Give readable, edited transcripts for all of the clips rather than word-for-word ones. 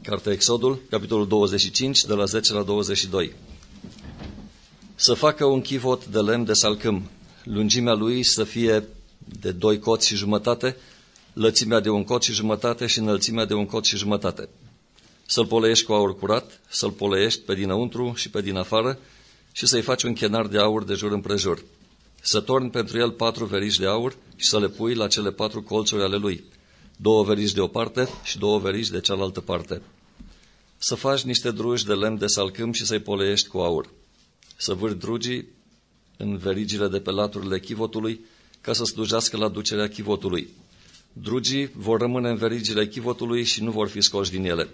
Cartea Exodul, capitolul 25, de la 10 la 22. Să facă un chivot de lemn de salcâm, lungimea lui să fie de 2 coți și jumătate, lățimea de 1 cot și jumătate și înălțimea de 1 cot și jumătate. Să-l poleiești cu aur curat, să-l poleiești pe dinăuntru și pe din afară și să-i faci un chenar de aur de jur împrejur. Să torni pentru el 4 verigi de aur și să le pui la cele 4 colțuri ale lui, 2 verigi de o parte și 2 verigi de cealaltă parte. Să faci niște drugi de lemn de salcâm și să-i poleiești cu aur. Să vârți drugii în verigile de pe laturile chivotului, ca să slujească la ducerea chivotului. Drugii vor rămâne în verigile chivotului și nu vor fi scoși din ele.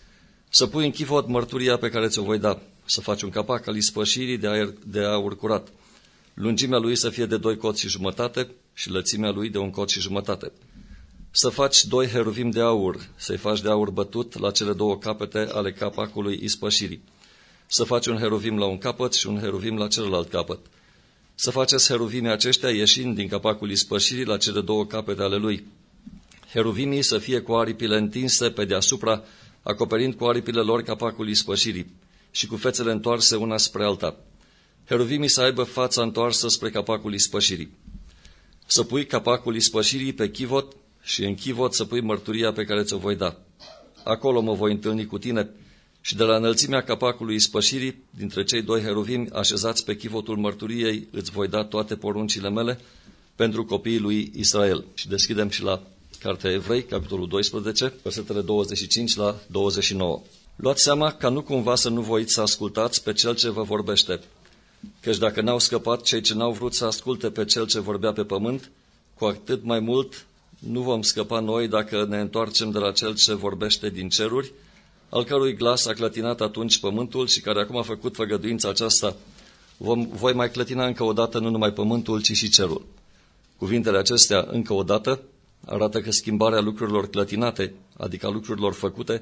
Să pui în chivot mărturia pe care ți-o voi da, să faci un capac al ispășirii de aur curat. Lungimea lui să fie de 2 coți și jumătate și lățimea lui de 1 cot și jumătate. Să faci 2 heruvim de aur, să-i faci de aur bătut la cele 2 capete ale capacului ispășirii. Să faci un heruvim la un capăt și un heruvim la celălalt capăt. Să faceți heruvimii aceștia ieșind din capacul ispășirii la cele 2 capete ale lui. Heruvimii să fie cu aripile întinse pe deasupra, acoperind cu aripile lor capacul ispășirii și cu fețele întoarse una spre alta. Heruvimii să aibă fața întoarsă spre capacul ispășirii. Să pui capacul ispășirii pe chivot și în chivot să pui mărturia pe care ți-o voi da. Acolo mă voi întâlni cu tine și de la înălțimea capacului ispășirii, dintre cei 2 heruvimi așezați pe chivotul mărturiei, îți voi da toate poruncile mele pentru copiii lui Israel. Și deschidem și la Cartea Evrei, capitolul 12, versetele 25 la 29. Luați seama ca nu cumva să nu voiți să ascultați pe cel ce vă vorbește, căci dacă n-au scăpat cei ce n-au vrut să asculte pe cel ce vorbea pe pământ, cu atât mai mult nu vom scăpa noi dacă ne întoarcem de la cel ce vorbește din ceruri, al cărui glas a clătinat atunci pământul și care acum a făcut făgăduința aceasta. Voi mai clătina încă o dată nu numai pământul, ci și cerul. Cuvintele acestea, încă o dată, arată că schimbarea lucrurilor clătinate, adică lucrurilor făcute,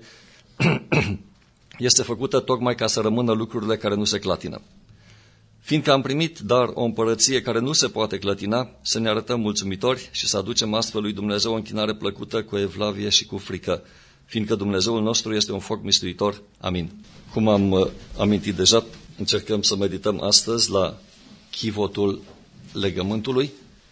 este făcută tocmai ca să rămână lucrurile care nu se clătină. Fiindcă am primit dar o împărăție care nu se poate clătina, să ne arătăm mulțumitori și să aducem astfel lui Dumnezeu o închinare plăcută cu evlavie și cu frică, fiindcă Dumnezeul nostru este un foc mistuitor. Amin. Cum am amintit deja, încercăm să medităm astăzi la chivotul legământului,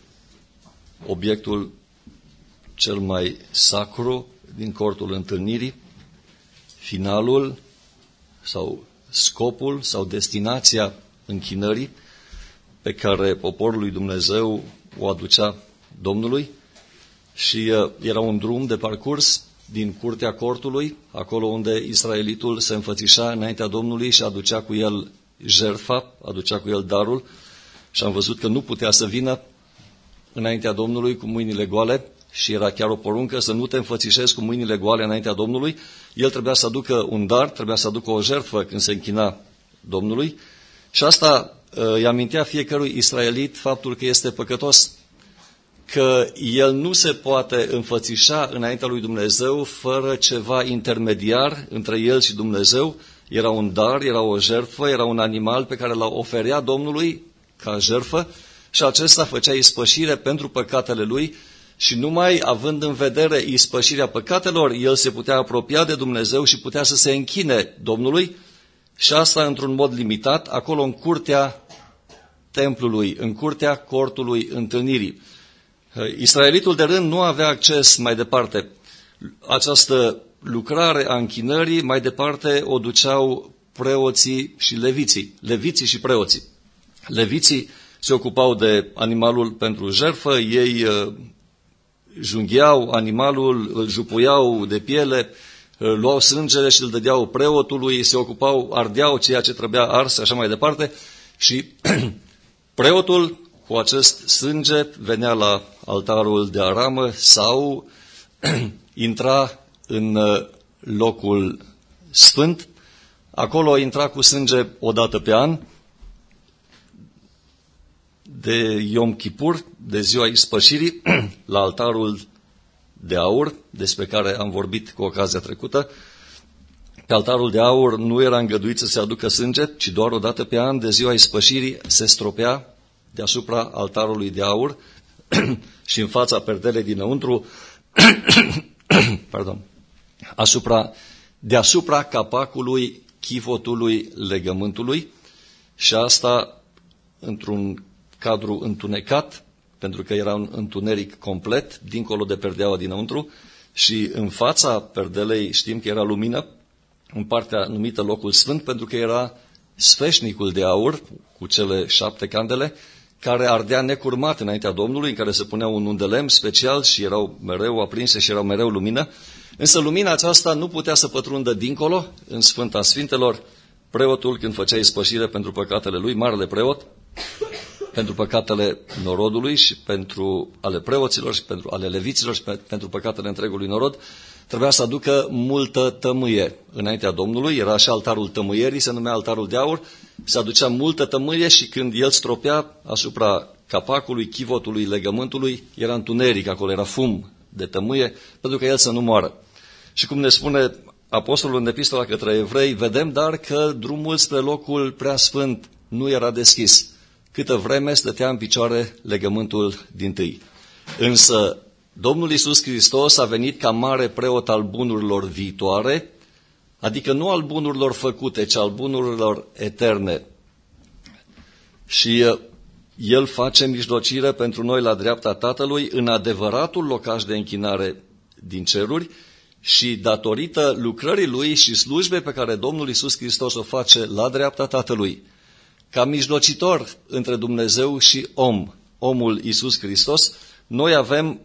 obiectul cel mai sacru din cortul întâlnirii, finalul sau scopul sau destinația închinării pe care poporul lui Dumnezeu o aducea Domnului și era un drum de parcurs din curtea cortului, acolo unde israelitul se înfățișa înaintea Domnului și aducea cu el jertfa, aducea cu el darul și am văzut că nu putea să vină înaintea Domnului cu mâinile goale și era chiar o poruncă să nu te înfățișezi cu mâinile goale înaintea Domnului. El trebuia să aducă un dar, trebuia să aducă o jertfă când se închina Domnului și asta îi amintea fiecărui israelit faptul că este păcătos, că el nu se poate înfățișa înaintea lui Dumnezeu fără ceva intermediar între el și Dumnezeu. Era un dar, era o jertfă, era un animal pe care l-a oferea Domnului ca jertfă și acesta făcea ispășire pentru păcatele lui și numai având în vedere ispășirea păcatelor, el se putea apropia de Dumnezeu și putea să se închine Domnului și asta într-un mod limitat, acolo în curtea templului, în curtea cortului întâlnirii. Israelitul de rând nu avea acces mai departe. Această lucrare a închinării mai departe o duceau preoții și leviții și preoții. Leviții se ocupau de animalul pentru jertfă, ei junghiau animalul, îl jupuiau de piele, luau sângele și îl dădeau preotului, se ocupau, ardeau ceea ce trebuia ars, așa mai departe și preotul cu acest sânge venea la altarul de aramă sau intra în locul sfânt. Acolo intra cu sânge o dată pe an, de Yom Kippur, de ziua ispășirii, la altarul de aur, despre care am vorbit cu ocazia trecută. Pe altarul de aur nu era îngăduit să se aducă sânge, ci doar o dată pe an, de ziua ispășirii, se stropea deasupra altarului de aur și în fața perdelei dinăuntru, asupra deasupra capacului chivotului legământului, și asta într-un cadru întunecat, pentru că era un întuneric complet, dincolo de perdeaua dinăuntru, și în fața perdelei știm că era lumină, în partea numită locul sfânt, pentru că era sfeșnicul de aur cu cele 7 candele, care ardea necurmat înaintea Domnului, în care se punea un unt de lemn special și erau mereu aprinse și erau mereu lumină. Însă lumina aceasta nu putea să pătrundă dincolo, în Sfânta Sfintelor. Preotul, când făcea ispășire pentru păcatele lui, marele preot, pentru păcatele norodului și pentru ale preoților și pentru ale leviților și pentru păcatele întregului norod, trebuia să aducă multă tămâie înaintea Domnului. Era și altarul tămâierii, se numea altarul de aur, se aducea multă tămâie și când el stropea asupra capacului, chivotului, legământului, era întuneric, acolo era fum de tămâie, pentru că el să nu moară. Și cum ne spune apostolul în epistola către evrei, vedem dar că drumul spre locul preasfânt nu era deschis, câtă vreme stătea în picioare legământul dintâi. Însă Domnul Iisus Hristos a venit ca mare preot al bunurilor viitoare, adică nu al bunurilor făcute, ci al bunurilor eterne. Și El face mijlocire pentru noi la dreapta Tatălui în adevăratul locaș de închinare din ceruri și datorită lucrării Lui și slujbei pe care Domnul Iisus Hristos o face la dreapta Tatălui, ca mijlocitor între Dumnezeu și omul Iisus Hristos, noi avem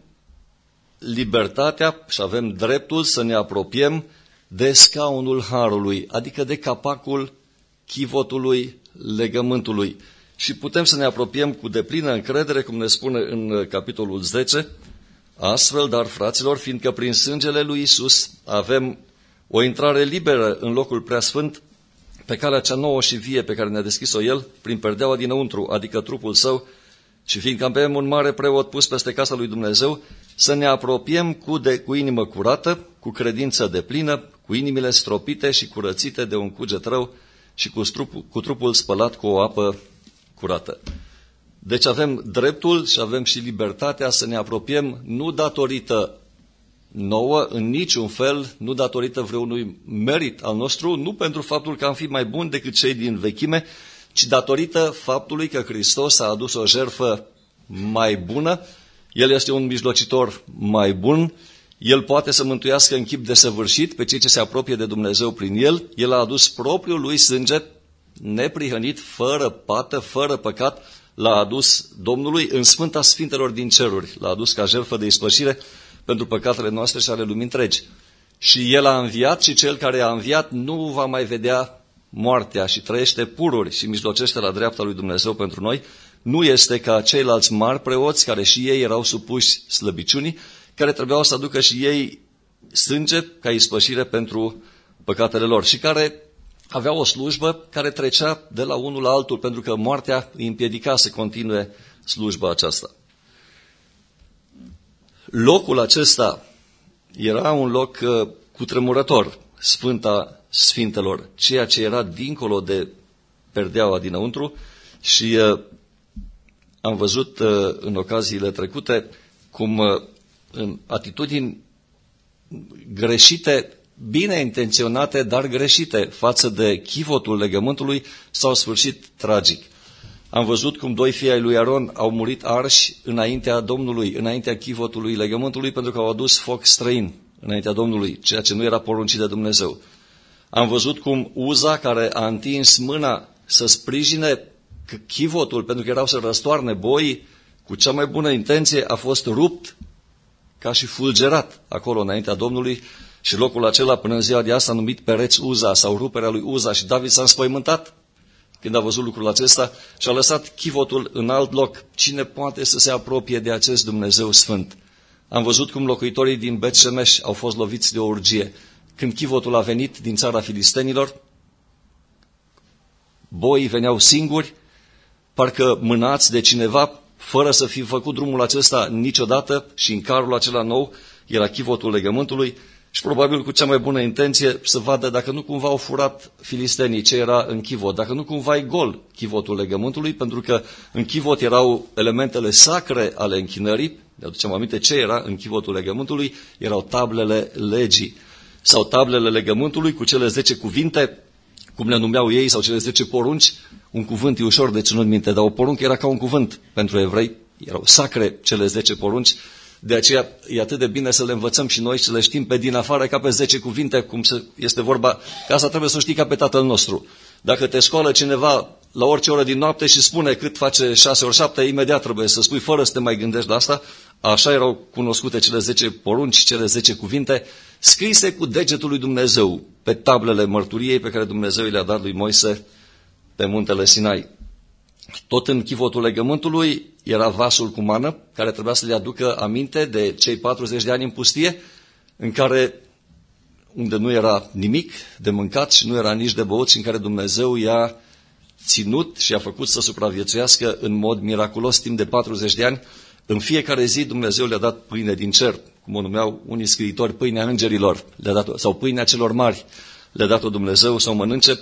libertatea și avem dreptul să ne apropiem de scaunul harului, adică de capacul chivotului legământului. Și putem să ne apropiem cu deplină încredere, cum ne spune în capitolul 10, astfel, dar fraților, fiindcă prin sângele lui Iisus avem o intrare liberă în locul preasfânt, pe calea cea nouă și vie pe care ne-a deschis-o El, prin perdeaua dinăuntru, adică trupul Său, și fiindcă avem un mare preot pus peste casa lui Dumnezeu, să ne apropiem cu inimă curată, cu credință deplină, cu inimile stropite și curățite de un cuget rău și cu trupul spălat cu o apă curată. Deci avem dreptul și avem și libertatea să ne apropiem nu datorită nouă, în niciun fel, nu datorită vreunui merit al nostru, nu pentru faptul că am fi mai buni decât cei din vechime, ci datorită faptului că Hristos a adus o jertfă mai bună, El este un mijlocitor mai bun, El poate să mântuiască în chip desăvârșit pe cei ce se apropie de Dumnezeu prin El, El a adus propriul Lui sânge, neprihănit, fără pată, fără păcat, l-a adus Domnului în Sfânta Sfintelor din ceruri, l-a adus ca jertfă de ispășire pentru păcatele noastre și ale lumii întregi. Și El a înviat și Cel care a înviat nu va mai vedea moartea și trăiește pururi și mijlocește la dreapta lui Dumnezeu pentru noi, nu este ca ceilalți mari preoți care și ei erau supuși slăbiciunii, care trebuiau să aducă și ei sânge ca ispășire pentru păcatele lor și care aveau o slujbă care trecea de la unul la altul, pentru că moartea îi împiedica să continue slujba aceasta. Locul acesta era un loc cutremurător, Sfânta Sfintelor, ceea ce era dincolo de perdeaua dinăuntru și am văzut în ocaziile trecute cum în atitudini greșite, bine intenționate, dar greșite față de chivotul legământului s-au sfârșit tragic. Am văzut cum 2 fii ai lui Aron au murit arși înaintea Domnului, înaintea chivotului legământului, pentru că au adus foc străin înaintea Domnului, ceea ce nu era poruncit de Dumnezeu. Am văzut cum Uza, care a întins mâna să sprijine chivotul, pentru că erau să răstoarne boii, cu cea mai bună intenție, a fost rupt ca și fulgerat acolo înaintea Domnului și locul acela până în ziua de asta numit Pereț Uza sau ruperea lui Uza, și David s-a înspăimântat când a văzut lucrul acesta și a lăsat chivotul în alt loc. Cine poate să se apropie de acest Dumnezeu Sfânt? Am văzut cum locuitorii din Bet-Shemesh au fost loviți de o urgie. Când chivotul a venit din țara filistenilor, boii veneau singuri, parcă mânați de cineva, fără să fi făcut drumul acesta niciodată, și în carul acela nou era chivotul legământului și probabil cu cea mai bună intenție să vadă dacă nu cumva au furat filistenii ce era în chivot, dacă nu cumva e gol chivotul legământului, pentru că în chivot erau elementele sacre ale închinării. Ne aducem aminte ce era în chivotul legământului, erau tablele legii. sau tablele legământului cu cele 10 cuvinte, cum le numeau ei, sau cele 10 porunci. Un cuvânt e ușor de ținut minte, dar o poruncă era ca un cuvânt pentru evrei, erau sacre cele 10 porunci, de aceea e atât de bine să le învățăm și noi, să le știm pe din afară ca pe 10 cuvinte, cum este vorba, că asta trebuie să o știi ca pe Tatăl nostru. Dacă te scoală cineva la orice oră din noapte și spune cât face 6 ori 7, imediat trebuie să spui fără să te mai gândești la asta. Așa erau cunoscute cele 10 porunci, cele 10 cuvinte, scrise cu degetul lui Dumnezeu pe tablele mărturiei pe care Dumnezeu le-a dat lui Moise pe muntele Sinai. Tot în chivotul legământului era vasul cu mană, care trebuia să le aducă aminte de cei 40 de ani în pustie, în care, unde nu era nimic de mâncat și nu era nici de băut, și în care Dumnezeu i-a ținut și a făcut să supraviețuiască în mod miraculos timp de 40 de ani. În fiecare zi Dumnezeu le-a dat pâine din cer, cum o numeau unii scriitori, pâinea îngerilor, sau pâinea celor mari, le-a dat-o Dumnezeu să o mănânce.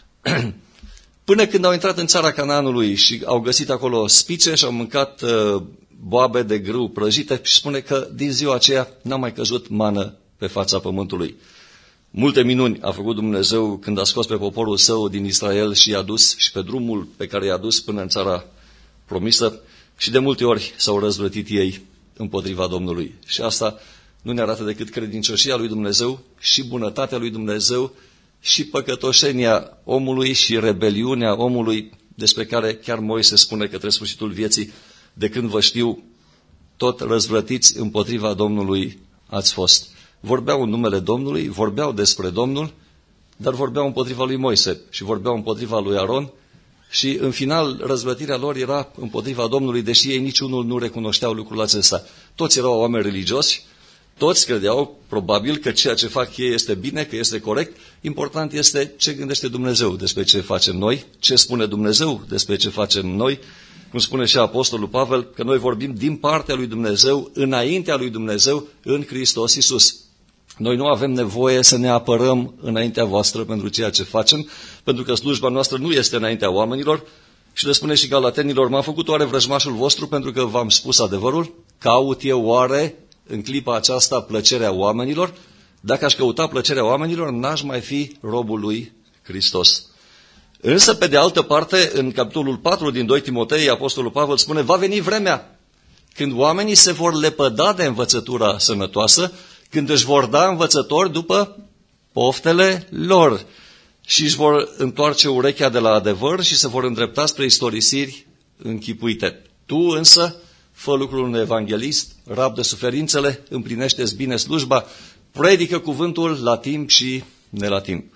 Până când au intrat în țara Canaanului și au găsit acolo spice și au mâncat boabe de grâu prăjite, și spune că din ziua aceea n-a mai căzut mană pe fața pământului. Multe minuni a făcut Dumnezeu când a scos pe poporul său din Israel și i-a dus și pe drumul pe care i-a dus până în țara promisă, și de multe ori s-au răzvrătit ei împotriva Domnului. Și asta nu ne arată decât credincioșia lui Dumnezeu și bunătatea lui Dumnezeu și păcătoșenia omului și rebeliunea omului, despre care chiar Moise spune către sfârșitul vieții: de când vă știu, tot răzvrătiți împotriva Domnului ați fost. Vorbeau în numele Domnului, vorbeau despre Domnul, dar vorbeau împotriva lui Moise și vorbeau împotriva lui Aron, și în final răzvrătirea lor era împotriva Domnului, deși ei niciunul nu recunoșteau lucrul acesta. Toți erau oameni religioși, toți credeau probabil că ceea ce fac ei este bine, că este corect. Important este ce gândește Dumnezeu despre ce facem noi, ce spune Dumnezeu despre ce facem noi. Cum spune și Apostolul Pavel, că noi vorbim din partea lui Dumnezeu, înaintea lui Dumnezeu, în Hristos Iisus. Noi nu avem nevoie să ne apărăm înaintea voastră pentru ceea ce facem, pentru că slujba noastră nu este înaintea oamenilor. Și le spune și Galatenilor: m-a făcut oare vrăjmașul vostru pentru că v-am spus adevărul? Caut eu oare în clipa aceasta plăcerea oamenilor? Dacă aș căuta plăcerea oamenilor, n-aș mai fi robul lui Hristos. Însă, pe de altă parte, în capitolul 4 din 2 Timotei, Apostolul Pavel spune: va veni vremea când oamenii se vor lepăda de învățătura sănătoasă, când își vor da învățători după poftele lor și își vor întoarce urechea de la adevăr și se vor îndrepta spre istorisiri închipuite. Tu însă fă lucrul unui evanghelist, rabdă suferințele, împlinește-ți bine slujba, predică cuvântul la timp și ne la timp.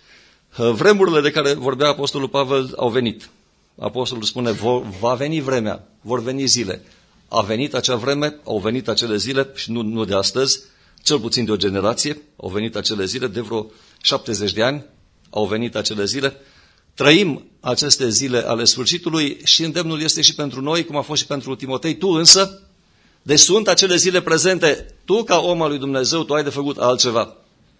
Vremurile de care vorbea Apostolul Pavel au venit. Apostolul spune: va veni vremea, vor veni zile. A venit acea vreme, au venit acele zile, și nu de astăzi, cel puțin de o generație, au venit acele zile, de vreo 70 de ani au venit acele zile. Trăim aceste zile ale sfârșitului și îndemnul este și pentru noi, cum a fost și pentru Timotei. Tu însă, deci sunt acele zile prezente, tu ca om al lui Dumnezeu, tu ai de făcut altceva.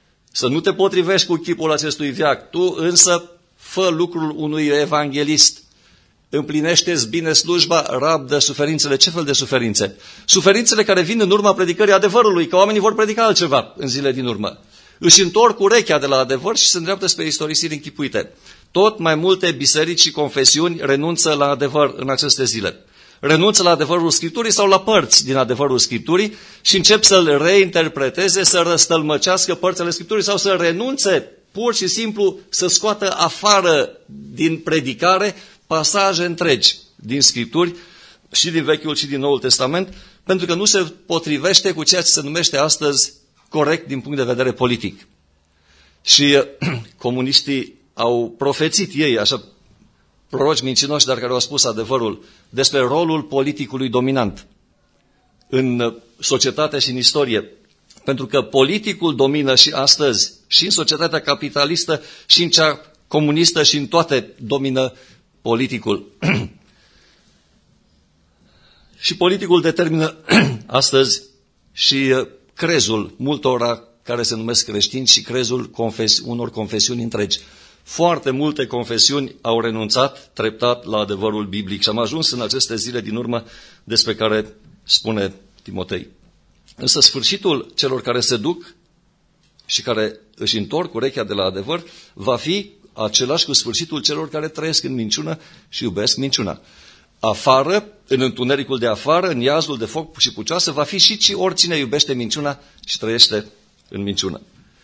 Să nu te potrivești cu chipul acestui veac, tu însă fă lucrul unui evanghelist. Împlinește-ți bine slujba, rabdă suferințele. Ce fel de suferințe? Suferințele care vin în urma predicării adevărului, că oamenii vor predica altceva în zile din urmă. Își întorc urechea de la adevăr și se îndreaptă spre istorisiri închipuite. Tot mai multe biserici și confesiuni renunță la adevăr în aceste zile. Renunță la adevărul Scripturii sau la părți din adevărul Scripturii și încep să-l reinterpreteze, să răstălmăcească părțile Scripturii sau să renunțe pur și simplu să scoată afară din predicare pasaje întregi din Scripturi și din Vechiul și din Noul Testament, pentru că nu se potrivește cu ceea ce se numește astăzi corect din punct de vedere politic. Și comuniștii au profețit ei, așa, proroci mincinoși, dar care au spus adevărul, despre rolul politicului dominant în societate și în istorie. Pentru că politicul domină și astăzi, și în societatea capitalistă, și în cea comunistă, și în toate domină politicul. Și politicul determină astăzi și crezul multora care se numesc creștini și crezul unor confesiuni întregi. Foarte multe confesiuni au renunțat treptat la adevărul biblic și am ajuns în aceste zile din urmă despre care spune Timotei. Însă sfârșitul celor care se duc și care își întorc urechea de la adevăr, va fi același cu sfârșitul celor care trăiesc în minciună și iubesc minciuna. Afară, în întunericul de afară, în iazul de foc și pucioasă, va fi și oricine iubește minciuna și trăiește în minciună.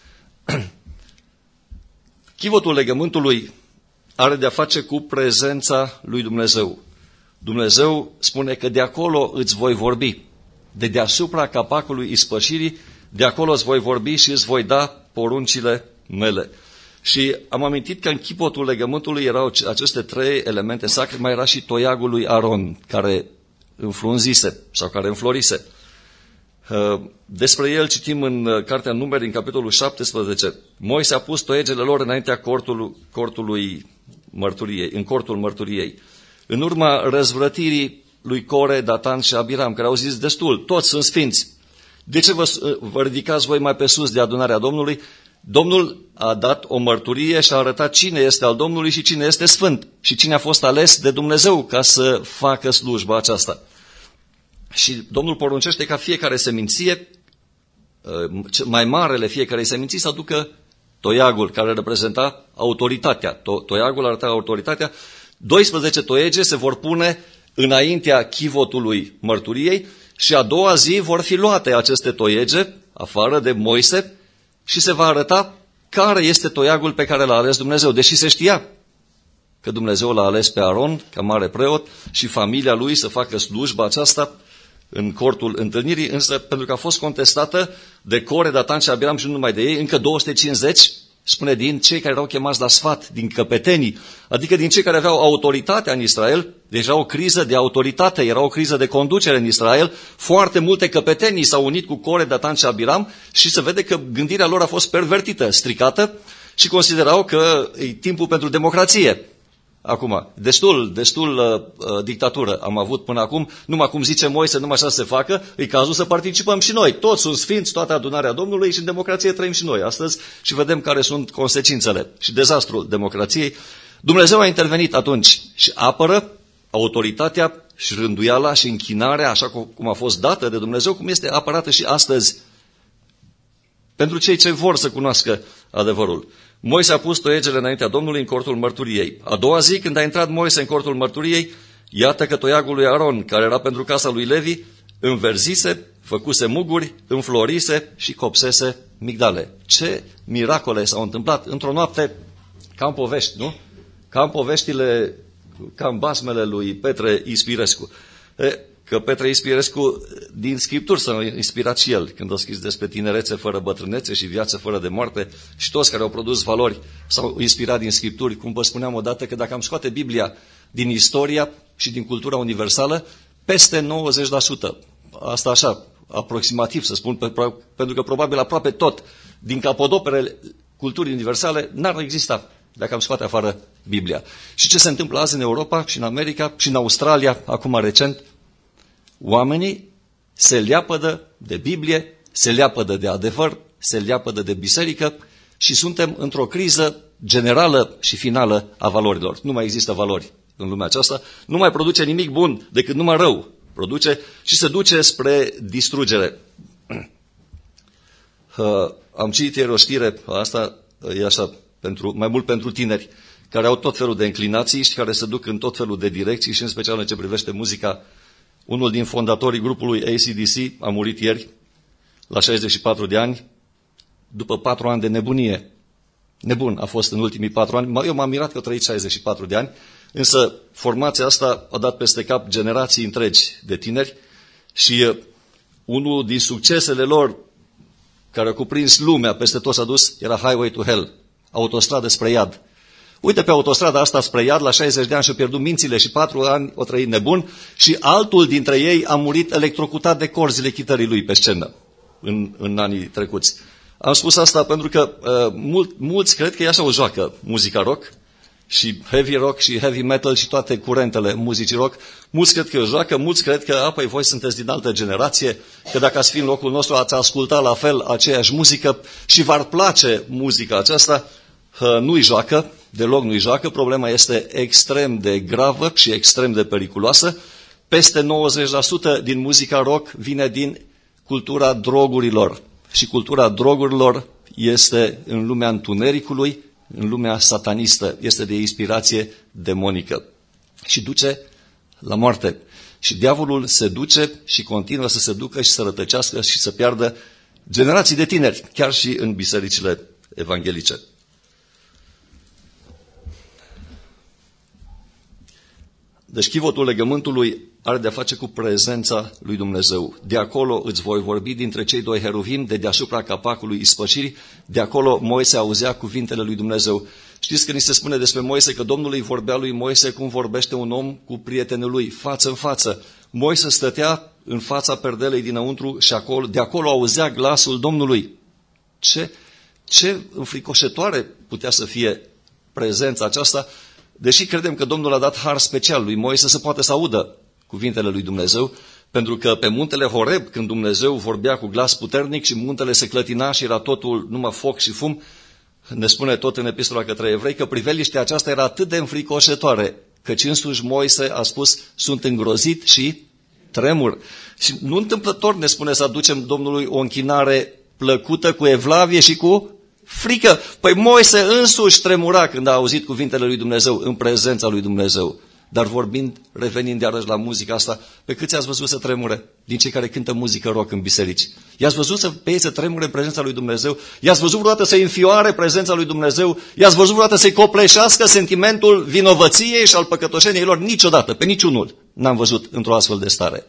Chivotul legământului are de-a face cu prezența lui Dumnezeu. Dumnezeu spune că de acolo îți voi vorbi, de deasupra capacului ispășirii, de acolo îți voi vorbi și îți voi da poruncile mele. Și am amintit că în chivotul legământului erau aceste 3 elemente sacre, mai era și toiagul lui Aron, care înfrunzise sau care înflorise. Despre el citim în Cartea Numeri, în capitolul 17. Moise a pus toiegele lor înaintea cortului mărturiei, în cortul mărturiei. În urma răzvrătirii lui Core, Datan și Abiram, care au zis destul, toți sunt sfinți. De ce vă ridicați voi mai pe sus de adunarea Domnului? Domnul a dat o mărturie și a arătat cine este al Domnului și cine este sfânt și cine a fost ales de Dumnezeu ca să facă slujba aceasta. Și Domnul poruncește ca fiecare seminție, mai marele fiecarei seminții, să aducă toiagul care reprezenta autoritatea. Toiagul arăta autoritatea. 12 toiege se vor pune înaintea chivotului mărturiei și a doua zi vor fi luate aceste toiege afară de Moise și se va arăta care este toiagul pe care l-a ales Dumnezeu. Deși se știa că Dumnezeu l-a ales pe Aron ca mare preot și familia lui să facă slujba aceasta în cortul întâlnirii, însă pentru că a fost contestată de Core, Datan și Abiram și nu numai de ei, încă 250, spune, din cei care erau chemați la sfat, din căpetenii, adică din cei care aveau autoritatea în Israel. Deci era o criză de autoritate, era o criză de conducere în Israel. Foarte multe căpetenii s-au unit cu Core, Datan și Abiram și se vede că gândirea lor a fost pervertită, stricată și considerau că e timpul pentru democrație. Acum, destul dictatură am avut până acum, numai cum zice Moise, numai așa se facă, e cazul să participăm și noi. Toți sunt sfinți, toată adunarea Domnului și în democrație trăim și noi astăzi și vedem care sunt consecințele și dezastrul democrației. Dumnezeu a intervenit atunci și apără autoritatea și rânduiala și închinarea, așa cum a fost dată de Dumnezeu, cum este apărată și astăzi pentru cei ce vor să cunoască adevărul. Moise a pus toiegele înaintea Domnului în cortul mărturiei. A doua zi, când a intrat Moise în cortul mărturiei, iată că toiagul lui Aron, care era pentru casa lui Levi, înverzise, făcuse muguri, înflorise și copsese migdale. Ce miracole s-au întâmplat într-o noapte, ca în povești, nu? Ca în poveștile, ca în basmele lui Petre Ispirescu. Că Petre Ispirescu, din Scripturi s-a inspirat și el, când a scris despre tinerețe fără bătrânețe și viață fără de moarte, și toți care au produs valori s-au inspirat din Scripturi. Cum vă spuneam odată, că dacă am scoate Biblia din istoria și din cultura universală, peste 90%, asta așa, aproximativ să spun, pentru că probabil aproape tot din capodoperele culturii universale n-ar exista dacă am scoate afară Biblia. Și ce se întâmplă azi în Europa și în America și în Australia, acum recent? Oamenii se leapădă de Biblie, se leapădă de adevăr, se leapădă de biserică și suntem într-o criză generală și finală a valorilor. Nu mai există valori în lumea aceasta, nu mai produce nimic bun decât numai rău. Produce și se duce spre distrugere. Am citit ieri o știre, asta e așa, mai mult pentru tineri, care au tot felul de înclinații și care se duc în tot felul de direcții și în special în ce privește muzica. Unul din fondatorii grupului AC/DC a murit ieri, la 64 de ani, după 4 ani de nebunie. Nebun a fost în ultimii 4 ani. Eu m-am mirat că a trăit 64 de ani, însă formația asta a dat peste cap generații întregi de tineri și unul din succesele lor, care a cuprins lumea, peste tot s-a dus, era Highway to Hell, autostradă spre iad. Uite, pe autostrada asta spre iad, la 60 de ani și-a pierdut mințile și 4 ani o trăit nebun și altul dintre ei a murit electrocutat de corzile chitării lui pe scenă în anii trecuți. Am spus asta pentru că mulți cred că e așa o joacă muzica rock și heavy rock și heavy metal și toate curentele muzicii rock. Mulți cred că e o joacă, mulți cred că apoi voi sunteți din altă generație, că dacă ați fi în locul nostru ați asculta la fel aceeași muzică și v-ar place muzica aceasta. Nu-i joacă, deloc nu-i joacă, problema este extrem de gravă și extrem de periculoasă. Peste 90% din muzica rock vine din cultura drogurilor. Și cultura drogurilor este în lumea întunericului, în lumea satanistă, este de inspirație demonică și duce la moarte. Și diavolul se duce și continuă să se ducă și să rătăcească și să piardă generații de tineri, chiar și în bisericile evanghelice. Deci chivotul legământului are de-a face cu prezența lui Dumnezeu. De acolo îți voi vorbi dintre cei doi heruvim, de deasupra capacului ispășirii, de acolo Moise auzea cuvintele lui Dumnezeu. Știți că ni se spune despre Moise că Domnul îi vorbea lui Moise cum vorbește un om cu prietenul lui, față în față. Moise stătea în fața perdelei dinăuntru și de acolo auzea glasul Domnului. Ce înfricoșătoare putea să fie prezența aceasta, deși credem că Domnul a dat har special lui Moise să poată să audă cuvintele lui Dumnezeu, pentru că pe muntele Horeb, când Dumnezeu vorbea cu glas puternic și muntele se clătina și era totul numai foc și fum, ne spune tot în epistola către evrei că priveliștea aceasta era atât de înfricoșătoare, căci însuși Moise a spus, sunt îngrozit și tremur. Și nu întâmplător ne spune să aducem Domnului o închinare plăcută, cu evlavie și cu frică. Păi Moise însuși tremura când a auzit cuvintele lui Dumnezeu, în prezența lui Dumnezeu. Dar revenind iarăși la muzica asta, pe câți ați văzut să tremure din cei care cântă muzică rock în biserici? I-ați văzut pe ei să tremure în prezența lui Dumnezeu? I-ați văzut vreodată să înfioare prezența lui Dumnezeu? I-ați văzut vreodată să-i copleșească sentimentul vinovăției și al păcătoșeniei lor? Niciodată, pe niciunul n-am văzut într-o astfel de stare.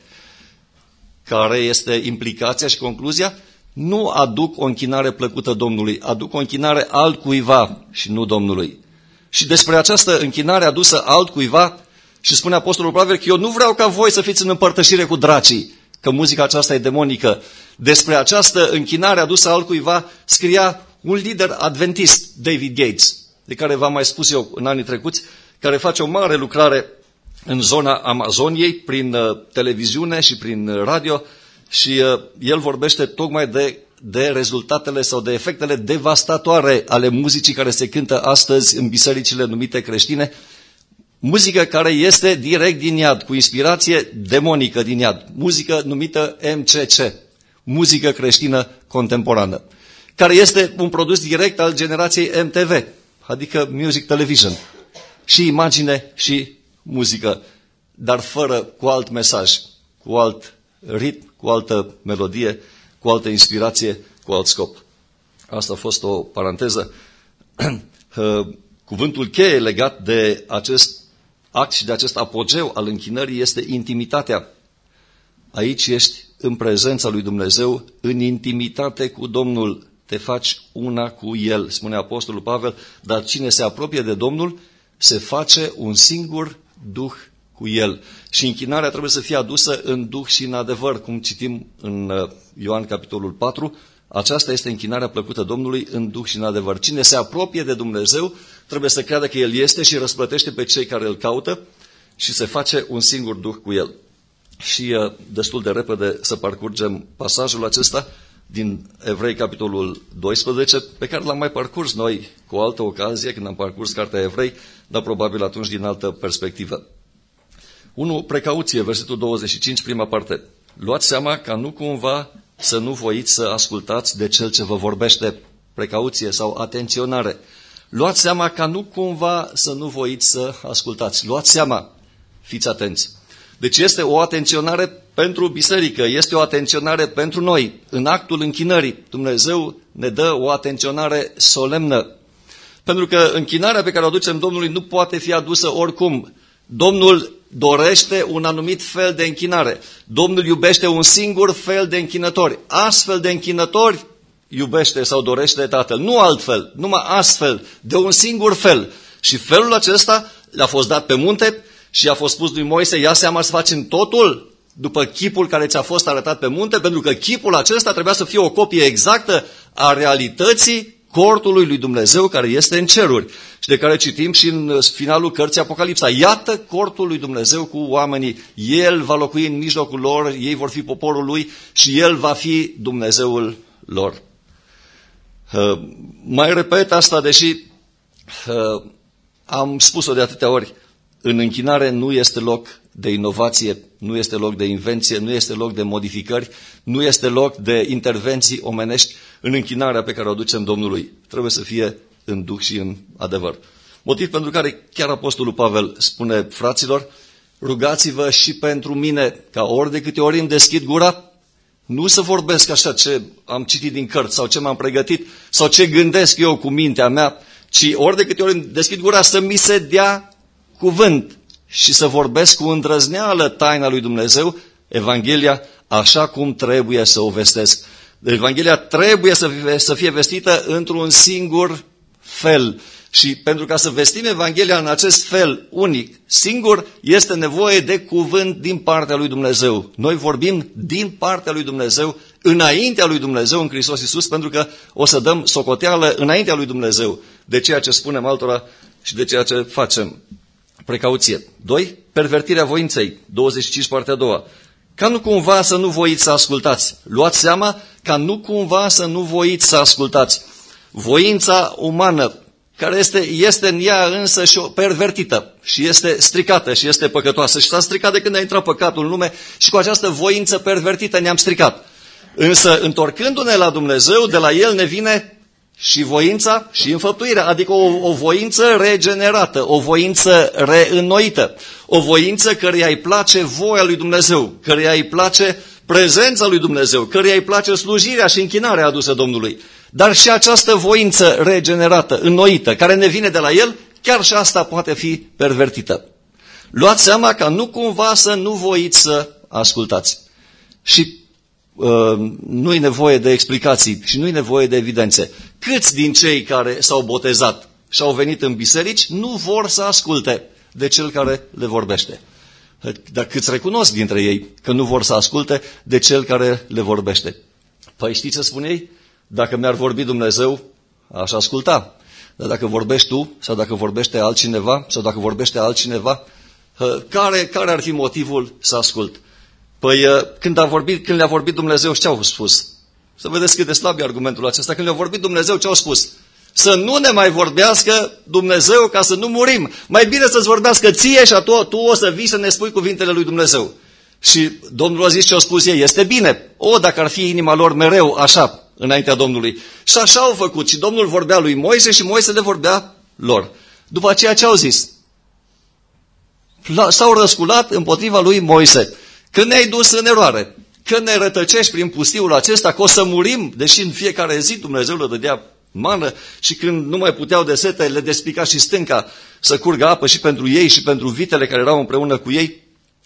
Care este implicația și concluzia? Nu aduc o închinare plăcută Domnului, aduc o închinare altcuiva și nu Domnului. Și despre această închinare adusă altcuiva, și spune Apostolul Pavel că eu nu vreau ca voi să fiți în împărtășire cu dracii, că muzica aceasta e demonică. Despre această închinare adusă altcuiva scria un lider adventist, David Gates, de care v-am mai spus eu în anii trecuți, care face o mare lucrare în zona Amazoniei, prin televiziune și prin radio, și el vorbește tocmai de rezultatele sau de efectele devastatoare ale muzicii care se cântă astăzi în bisericile numite creștine, muzică care este direct din iad, cu inspirație demonică din iad, muzică numită MCC, muzică creștină contemporană, care este un produs direct al generației MTV, adică Music Television, și imagine și muzică, dar cu alt mesaj, cu alt ritm, cu altă melodie, cu altă inspirație, cu alt scop. Asta a fost o paranteză. Cuvântul cheie legat de acest act și de acest apogeu al închinării este intimitatea. Aici ești în prezența lui Dumnezeu, în intimitate cu Domnul, te faci una cu El, spune Apostolul Pavel, dar cine se apropie de Domnul se face un singur duh cu El. Și închinarea trebuie să fie adusă în duh și în adevăr, cum citim în Ioan capitolul 4, aceasta este închinarea plăcută Domnului în duh și în adevăr. Cine se apropie de Dumnezeu trebuie să creadă că El este și răsplătește pe cei care îl caută și se face un singur duh cu El. Și destul de repede să parcurgem pasajul acesta din Evrei, capitolul 12, pe care l-am mai parcurs noi cu o altă ocazie, când am parcurs cartea Evrei, dar probabil atunci din altă perspectivă. 1. Precauție, versetul 25, prima parte. Luați seama ca nu cumva să nu voiți să ascultați de cel ce vă vorbește, precauție sau atenționare. Luați seama ca nu cumva să nu voiți să ascultați. Luați seama, fiți atenți. Deci este o atenționare pentru biserică, este o atenționare pentru noi. În actul închinării, Dumnezeu ne dă o atenționare solemnă. Pentru că închinarea pe care o aducem Domnului nu poate fi adusă oricum. Domnul dorește un anumit fel de închinare. Domnul iubește un singur fel de închinători. Astfel de închinători iubește sau dorește Tatăl. Nu altfel, numai astfel, de un singur fel. Și felul acesta le-a fost dat pe munte și a fost spus lui Moise, ia seama să facem totul după chipul care ți-a fost arătat pe munte, pentru că chipul acesta trebuia să fie o copie exactă a realității cortului lui Dumnezeu care este în ceruri și de care citim și în finalul cărții Apocalipsa. Iată cortul lui Dumnezeu cu oamenii. El va locui în mijlocul lor, ei vor fi poporul lui și El va fi Dumnezeul lor. Mai repet asta, deși am spus-o de atâtea ori, în închinare nu este loc de inovație, nu este loc de invenție, nu este loc de modificări, nu este loc de intervenții omenești în închinarea pe care o aducem Domnului. Trebuie să fie în duh și în adevăr. Motiv pentru care chiar Apostolul Pavel spune, fraților, rugați-vă și pentru mine, ca ori de câte ori îmi deschid gura, nu să vorbesc așa ce am citit din cărți sau ce m-am pregătit sau ce gândesc eu cu mintea mea, ci ori de câte ori îmi deschid gura să mi se dea cuvânt și să vorbesc cu îndrăzneală taina lui Dumnezeu, Evanghelia, așa cum trebuie să o vestesc. Evanghelia trebuie să fie vestită într-un singur fel. Și pentru ca să vestim Evanghelia în acest fel unic, singur, este nevoie de cuvânt din partea lui Dumnezeu. Noi vorbim din partea lui Dumnezeu, înaintea lui Dumnezeu în Hristos Iisus, pentru că o să dăm socoteală înaintea lui Dumnezeu de ceea ce spunem altora și de ceea ce facem. Precauție. 2. Pervertirea voinței. 25, partea a doua. Ca nu cumva să nu voiți să ascultați. Luați seama ca nu cumva să nu voiți să ascultați. Voința umană, care este în ea însă și pervertită și este stricată și este păcătoasă. Și s-a stricat de când a intrat păcatul în lume și cu această voință pervertită ne-am stricat. Însă, întorcându-ne la Dumnezeu, de la El ne vine și voința și înfăptuirea, adică o voință regenerată, o voință reînnoită, o voință căreia îi place voia lui Dumnezeu, căreia îi place prezența lui Dumnezeu, căreia îi place slujirea și închinarea adusă Domnului. Dar și această voință regenerată, înnoită, care ne vine de la El, chiar și asta poate fi pervertită. Luați seama ca nu cumva să nu voiți să ascultați. Și nu-i nevoie de explicații și nu-i nevoie de evidențe. Câți din cei care s-au botezat și au venit în biserici nu vor să asculte de cel care le vorbește? Dar câți recunosc dintre ei că nu vor să asculte de cel care le vorbește? Păi știți ce spune ei? Dacă mi-ar vorbi Dumnezeu, aș asculta. Dar dacă vorbești tu, sau dacă vorbește altcineva, sau dacă vorbește altcineva, care ar fi motivul să ascult? Păi când le-a vorbit Dumnezeu, ce au spus? Să vedeți cât de slab e argumentul acesta. Când le-a vorbit Dumnezeu, ce au spus? Să nu ne mai vorbească Dumnezeu ca să nu murim. Mai bine să-ți vorbească ție și tu o să vii să ne spui cuvintele lui Dumnezeu. Și Domnul a zis ce au spus ei. Este bine. Dacă ar fi inima lor mereu așa, înaintea Domnului. Și așa au făcut. Și Domnul vorbea lui Moise și Moise le vorbea lor. După aceea ce au zis? S-au răsculat împotriva lui Moise. Că ne-ai dus în eroare, că ne rătăcești prin pustiul acesta, că o să murim, deși în fiecare zi Dumnezeu le dădea mană și când nu mai puteau de sete, le despica și stânca să curgă apă și pentru ei și pentru vitele care erau împreună cu ei.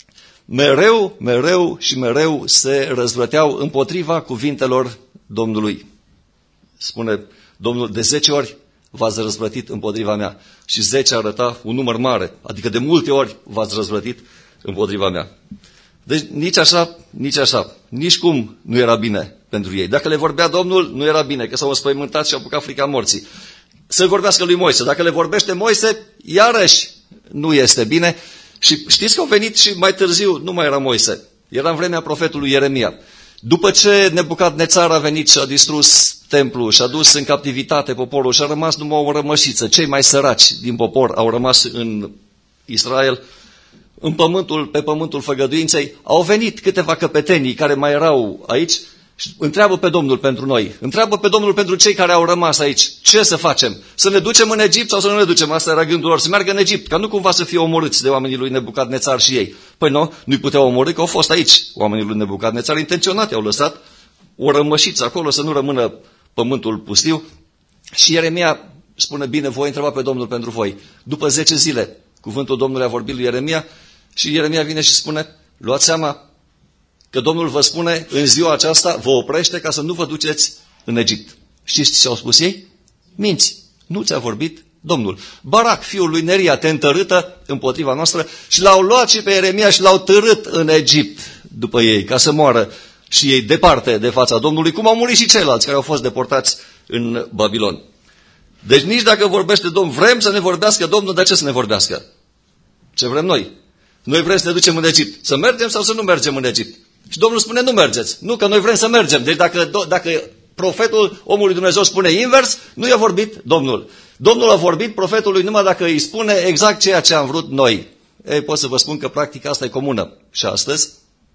Mereu și mereu se răzvrăteau împotriva cuvintelor Domnului. Spune Domnul, de 10 ori v-ați răzvrătit împotriva mea. Și 10 arăta un număr mare, adică de multe ori v-ați răzvrătit împotriva mea. Deci nici așa, nici cum nu era bine pentru ei. Dacă le vorbea Domnul, nu era bine, că s-au înspăimântat și au apucat frica morții. Să vorbească lui Moise. Dacă le vorbește Moise, iarăși nu este bine. Și știți că au venit și mai târziu, nu mai era Moise, era în vremea profetului Ieremia. După ce Nebucadnețar a venit și a distrus templul și a dus în captivitate poporul și a rămas numai o rămășiță, cei mai săraci din popor au rămas în Israel, pe pământul făgăduinței, au venit câteva căpetenii care mai erau aici și întreabă pe Domnul pentru noi, întreabă pe Domnul pentru cei care au rămas aici. Ce să facem? Să ne ducem în Egipt sau să nu ne ducem? Asta era gândul lor, să meargă în Egipt, ca nu cumva să fie omorâți de oamenii lui Nebucadnețar și ei. Păi nu-i puteau omorî, că au fost aici oamenii lui Nebucadnețar, intenționat i-au lăsat o rămășiță acolo să nu rămână pământul pustiu. Și Ieremia spune, bine, voi întreba pe Domnul pentru voi. După 10 zile, cuvântul Domnului a vorbit lui Ieremia și Ieremia vine și spune, luați seama că Domnul vă spune, în ziua aceasta vă oprește ca să nu vă duceți în Egipt. Știți ce au spus ei? Minți, nu ți-a vorbit Domnul. Barac, fiul lui Neria, te întărâtă împotriva noastră și l-au luat și pe Ieremia și l-au târât în Egipt după ei, ca să moară și ei departe de fața Domnului, cum au murit și ceilalți care au fost deportați în Babilon. Deci nici dacă vorbește Domnul, vrem să ne vorbească Domnul, de ce să ne vorbească? Ce vrem noi? Noi vrem să ne ducem în Egipt. Să mergem sau să nu mergem în Egipt? Și Domnul spune, nu mergeți. Nu, că noi vrem să mergem. Deci dacă profetul omului Dumnezeu spune invers, nu i-a vorbit Domnul. Domnul a vorbit profetului numai dacă îi spune exact ceea ce am vrut noi. Ei, pot să vă spun că practica asta e comună și astăzi.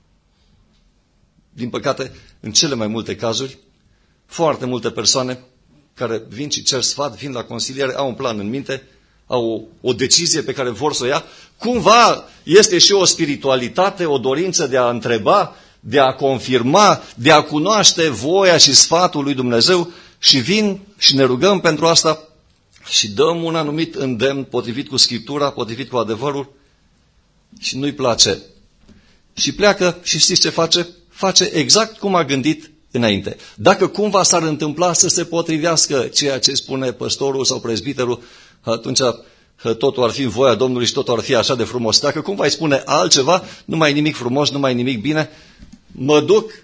Din păcate, în cele mai multe cazuri, foarte multe persoane care vin și cer sfat, vin la consiliere, au un plan în minte, au o decizie pe care vor să o ia. Cumva este și o spiritualitate, o dorință de a întreba, de a confirma, de a cunoaște voia și sfatul lui Dumnezeu și vin și ne rugăm pentru asta și dăm un anumit îndemn potrivit cu Scriptura, potrivit cu adevărul și nu-i place. Și pleacă și știți ce face? Face exact cum a gândit înainte. Dacă cumva s-ar întâmpla să se potrivească ceea ce spune păstorul sau prezbiterul, atunci totul ar fi în voia Domnului și totul ar fi așa de frumos. Dacă cumva îi spune altceva, nu mai e nimic frumos, nu mai e nimic bine, mă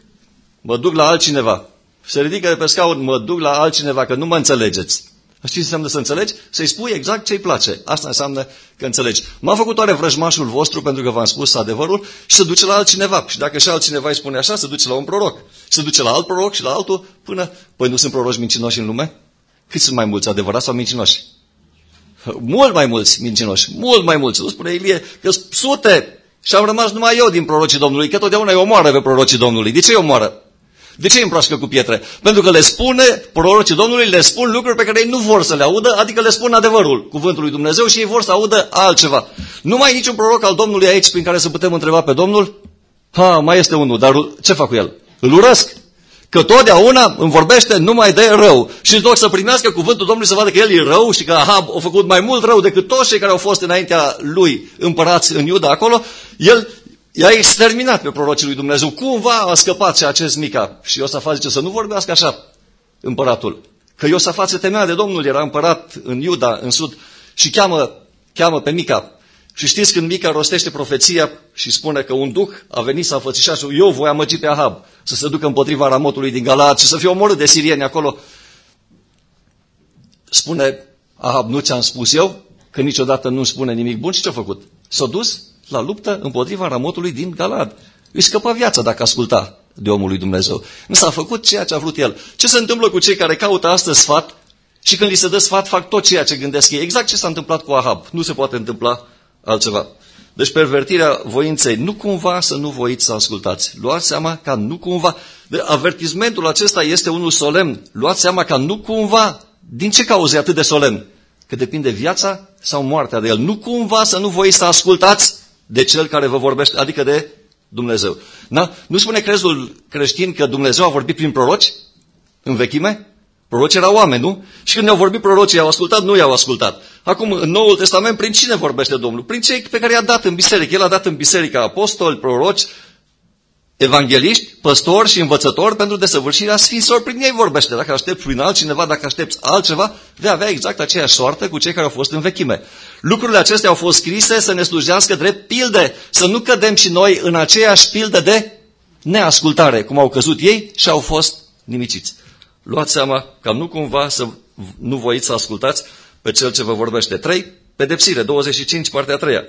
duc la altcineva. Se ridică de pe scaun, mă duc la altcineva, că nu mă înțelegeți. Știți ce înseamnă să înțelegi? Să-i spui exact ce-i place. Asta înseamnă că înțelegi. M-a făcut oare vrăjmașul vostru pentru că v-am spus adevărul și se duce la altcineva. Și dacă și altcineva îi spune așa, se duce la un proroc. Se duce la alt proroc și la altul până... Păi nu sunt proroci mincinoși în lume? Câți sunt mai mulți, adevărați sau mincinoși? Mult mai mulți mincinoși, mult mai mulți. Nu spune Ilie că sunt sute și am rămas numai eu din prorocii Domnului, că totdeauna îi omoară pe prorocii Domnului. De ce îi omoară? De ce îi împroașcă cu pietre? Pentru că le spune, prorocii Domnului le spun lucruri pe care ei nu vor să le audă, adică le spun adevărul, cuvântul lui Dumnezeu și ei vor să audă altceva. Nu mai e niciun proroc al Domnului aici prin care să putem întreba pe Domnul? Mai este unul, dar ce fac cu el? Îl urăsc. Că totdeauna îmi vorbește numai de rău. Și în loc să primească cuvântul Domnului să vadă că el e rău și că Ahab a făcut mai mult rău decât toți cei care au fost înaintea lui împărați în Iuda acolo, el i-a exterminat pe prorocii lui Dumnezeu. Cumva a scăpat și acest Mica. Și Iosafat zice să nu vorbească așa împăratul. Că Iosafat se temea de Domnul, era împărat în Iuda, în sud, și cheamă pe Mica. Și știți când Mica rostește profeția și spune că un duh a venit să înfățișa și eu voi amăgi pe Ahab să se ducă împotriva Ramotului din Galaad și să fie omorât de sirieni acolo. Spune Ahab, nu ți-am spus eu că niciodată nu spune nimic bun? Și ce-a făcut? S-a dus la luptă împotriva Ramotului din Galaad. Îi scăpa viața dacă asculta de omul lui Dumnezeu. Însă a făcut ceea ce a vrut el. Ce se întâmplă cu cei care caută astăzi sfat și când li se dă sfat fac tot ceea ce gândesc ei? Exact ce s-a întâmplat cu Ahab. Nu se poate întâmpla altceva. Deci pervertirea voinței, nu cumva să nu voiți să ascultați. Luați seama ca nu cumva, avertismentul acesta este unul solemn. Luați seama ca nu cumva, din ce cauze atât de solemn? Că depinde viața sau moartea de el. Nu cumva să nu voiți să ascultați de cel care vă vorbește, adică de Dumnezeu. Da? Nu spune crezul creștin că Dumnezeu a vorbit prin proroci în vechime? Proroci erau oameni, nu? Și când ne-au vorbit prorocii, i-au ascultat, nu i-au ascultat. Acum, în Noul Testament, prin cine vorbește Domnul? Prin cei pe care i-a dat în biserică. El a dat în biserică apostoli, proroci, evangeliști, păstori și învățători pentru desăvârșirea sfinților. Prin ei vorbește. Dacă aștepți prin altcineva, dacă aștepți altceva, vei avea exact aceeași soartă cu cei care au fost în vechime. Lucrurile acestea au fost scrise să ne slujească drept pilde, să nu cădem și noi în aceeași pildă de neascultare, cum au căzut ei și au fost nimiciți. Luați seama ca nu cumva să nu voiți să ascultați pe cel ce vă vorbește. 3. Pedepsire, 25, partea 3.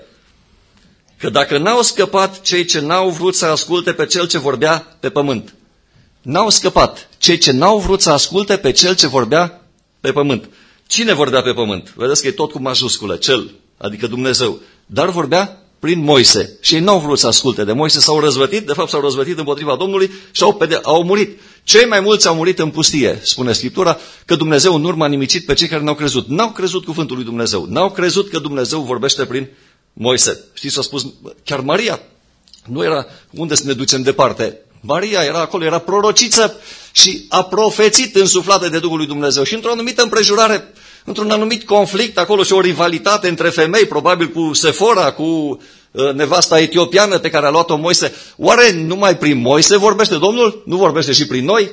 Că dacă n-au scăpat cei ce n-au vrut să asculte pe cel ce vorbea pe pământ. N-au scăpat cei ce n-au vrut să asculte pe cel ce vorbea pe pământ. Cine vorbea pe pământ? Vedeți că e tot cu majusculă, cel, adică Dumnezeu. Dar vorbea prin Moise. Și ei n-au vrut să asculte de Moise, s-au răzvătit, de fapt s-au răzvătit împotriva Domnului și au murit. Cei mai mulți au murit în pustie, spune Scriptura, că Dumnezeu în urmă a nimicit pe cei care n-au crezut. N-au crezut cuvântul lui Dumnezeu. N-au crezut că Dumnezeu vorbește prin Moise. Știți, a spus chiar Maria. Nu era unde să ne ducem departe. Maria era acolo, era prorociță și a profețit însuflată de Duhul lui Dumnezeu. Și într-o anumită împrejurare, într-un anumit conflict acolo și o rivalitate între femei, probabil cu Sefora, cu nevasta etiopiană pe care a luat-o Moise. Oare numai prin Moise vorbește Domnul? Nu vorbește și prin noi?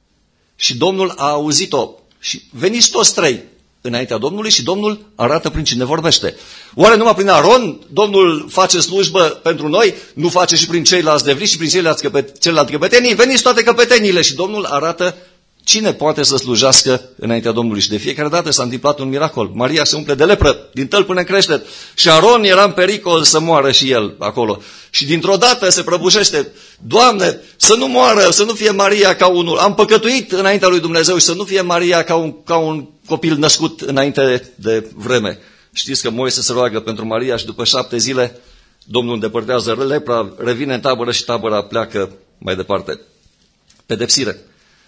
Și Domnul a auzit-o. Și veniți toți trei înaintea Domnului și Domnul arată prin cine vorbește. Oare numai prin Aron Domnul face slujbă pentru noi? Nu face și prin ceilalți levriți și prin ceilalți căpetenii? Veniți toate căpeteniile și Domnul arată cine poate să slujească înaintea Domnului. Și de fiecare dată s-a întâmplat un miracol. Maria se umple de lepră, din tăl până în creștet. Și Aron era în pericol să moară și el acolo. Și dintr-o dată se prăbușește. Doamne, să nu moară, să nu fie Maria ca unul. Am păcătuit înaintea lui Dumnezeu și să nu fie Maria ca un copil născut înainte de vreme. Știți că Moise se roagă pentru Maria și după 7 zile Domnul îndepărtează lepra, revine în tabără și tabăra pleacă mai departe. Pedepsire.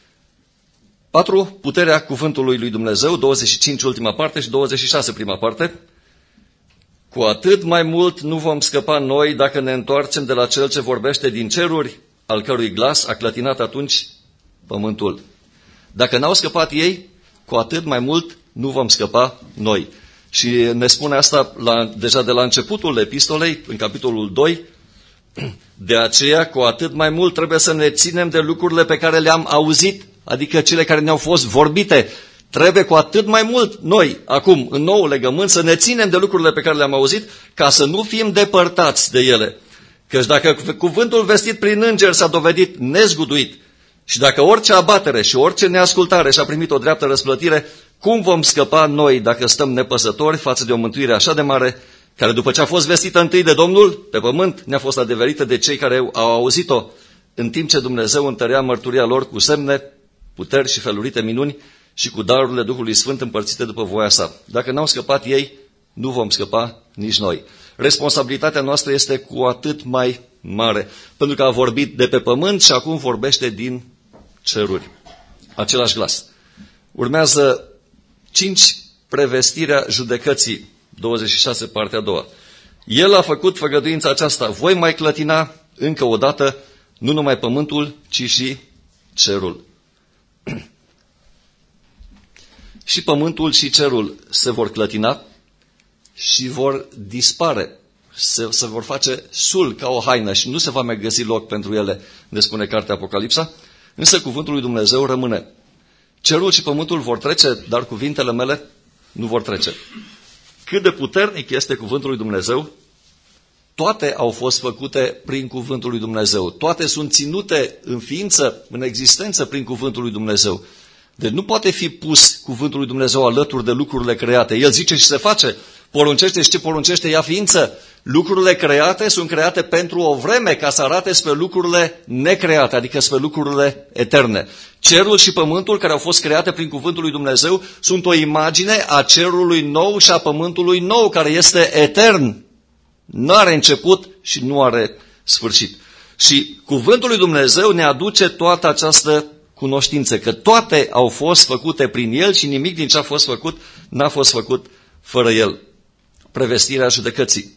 4. Puterea cuvântului lui Dumnezeu, 25 ultima parte și 26 prima parte. Cu atât mai mult nu vom scăpa noi dacă ne întoarcem de la Cel ce vorbește din ceruri, al cărui glas a clătinat atunci pământul. Dacă n-au scăpat ei, cu atât mai mult nu vom scăpa noi. Și ne spune asta deja de la începutul epistolei, în capitolul 2. De aceea, cu atât mai mult trebuie să ne ținem de lucrurile pe care le-am auzit, adică cele care ne-au fost vorbite. Trebuie cu atât mai mult noi, acum, în nou legământ, să ne ținem de lucrurile pe care le-am auzit, ca să nu fim depărtați de ele. Căci dacă cuvântul vestit prin îngeri s-a dovedit nezguduit și dacă orice abatere și orice neascultare și-a primit o dreaptă răsplătire, cum vom scăpa noi dacă stăm nepăsători față de o mântuire așa de mare, care după ce a fost vestită întâi de Domnul, pe pământ, ne-a fost adeverită de cei care au auzit-o, în timp ce Dumnezeu întărea mărturia lor cu semne, puteri și felurite minuni și cu darurile Duhului Sfânt împărțite după voia sa. Dacă n-au scăpat ei, nu vom scăpa nici noi. Responsabilitatea noastră este cu atât mai mare, pentru că a vorbit de pe pământ și acum vorbește din ceruri. Același glas. Urmează 5. Prevestirea judecății, 26, partea a doua. El a făcut făgăduința aceasta. Voi mai clătina încă o dată, nu numai pământul, ci și cerul. Și pământul și cerul se vor clătina și vor dispare. Se vor face sul ca o haină și nu se va mai găsi loc pentru ele, ne spune cartea Apocalipsa, însă cuvântul lui Dumnezeu rămâne. Cerul și pământul vor trece, dar cuvintele mele nu vor trece. Cât de puternic este cuvântul lui Dumnezeu, toate au fost făcute prin cuvântul lui Dumnezeu. Toate sunt ținute în ființă, în existență prin cuvântul lui Dumnezeu. Deci nu poate fi pus cuvântul lui Dumnezeu alături de lucrurile create. El zice și se face. Poruncește și ce poruncește ia ființă. Lucrurile create sunt create pentru o vreme ca să arate spre lucrurile necreate, adică spre lucrurile eterne. Cerul și pământul care au fost create prin cuvântul lui Dumnezeu sunt o imagine a cerului nou și a pământului nou care este etern. Nu are început și nu are sfârșit. Și cuvântul lui Dumnezeu ne aduce toată această cunoștință, că toate au fost făcute prin El și nimic din ce a fost făcut n-a fost făcut fără El. Prevestirea judecății.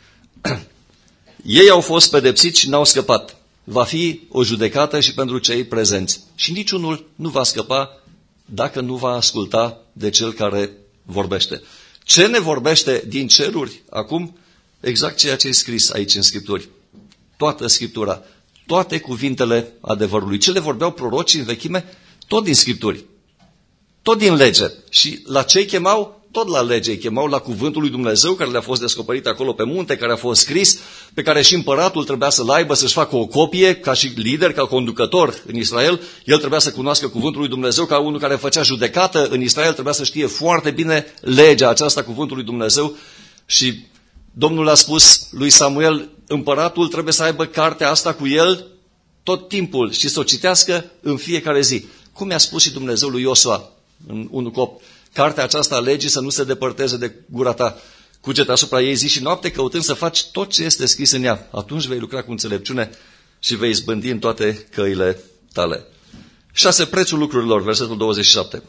Ei au fost pedepsiți și n-au scăpat. Va fi o judecată și pentru cei prezenți. Și niciunul nu va scăpa dacă nu va asculta de Cel care vorbește. Ce ne vorbește din ceruri acum? Exact ceea ce e scris aici în Scripturi. Toată Scriptura, toate cuvintele adevărului. Ce le vorbeau prorocii în vechime? Tot din Scripturi. Tot din lege. Și la ce îi chemau? Tot la lege îi chemau, la cuvântul lui Dumnezeu, care le-a fost descoperit acolo pe munte, care a fost scris, pe care și împăratul trebuia să-l aibă, să-și facă o copie, ca și lider, ca conducător în Israel. El trebuia să cunoască cuvântul lui Dumnezeu, ca unul care făcea judecată în Israel, trebuia să știe foarte bine legea aceasta, cuvântul lui Dumnezeu. Și Domnul a spus lui Samuel, împăratul trebuie să aibă cartea asta cu el tot timpul și să o citească în fiecare zi. Cum i-a spus și Dumnezeu lui Iosua în 1:8, cartea aceasta a legii să nu se depărteze de gura ta. Cuget asupra ei zi și noapte, căutând să faci tot ce este scris în ea. Atunci vei lucra cu înțelepciune și vei izbândi în toate căile tale. 6. Prețul lucrurilor, versetul 27.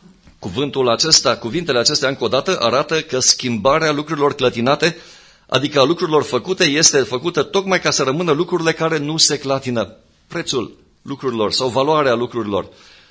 Cuvintele acestea încă o dată arată că schimbarea lucrurilor clătinate, adică a lucrurilor făcute, este făcută tocmai ca să rămână lucrurile care nu se clatină. Prețul lucrurilor sau valoarea lucrurilor.